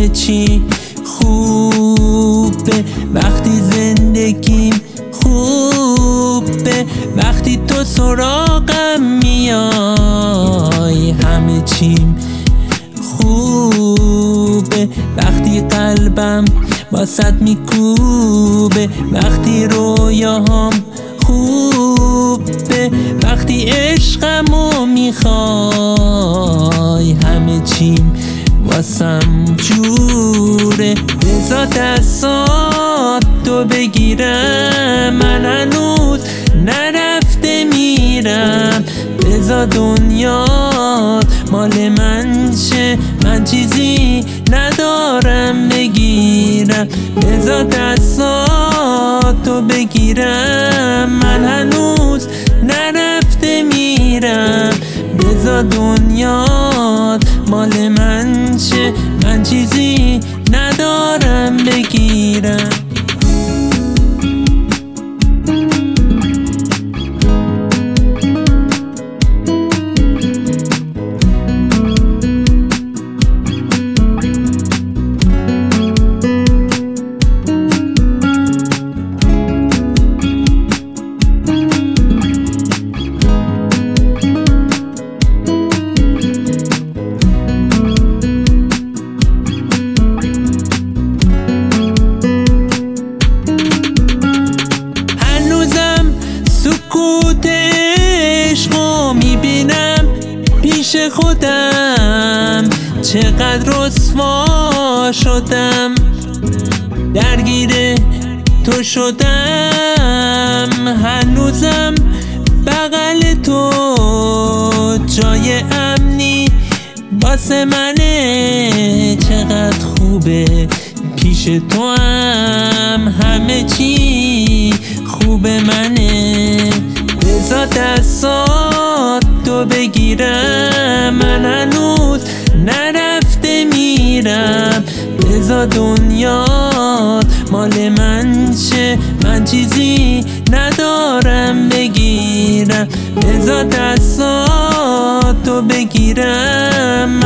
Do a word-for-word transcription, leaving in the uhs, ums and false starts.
چی خوبه وقتی زندگیم خوبه، وقتی تو سراغم میای همه چیم خوبه، وقتی قلبم واسط میکوبه، وقتی رویاهام خوبه، وقتی عشقمو میخوای همه چیم واسم جوره. بذار دستات تو بگیرم، من هنوز نرفته میرم، بذار دنیات مال من شه، من چیزی ندارم بگیرم، بذار دستات تو بگیرم، من هنوز نرفته میرم، بذار دنیات مال من شه، من چیزی ندارم بگیرم. پیش خودم چقدر رسوا شدم، درگیر تو شدم، هنوزم بغل تو جای امنی واسه منه، چقدر خوبه پیش تو هم همه چی خوبه منه، بذار دستات تو بگیرم، من هنوز نرفته میرم، بذار دنیات مال من شه، من چیزی ندارم بگیرم، بذار دستات تو بگیرم،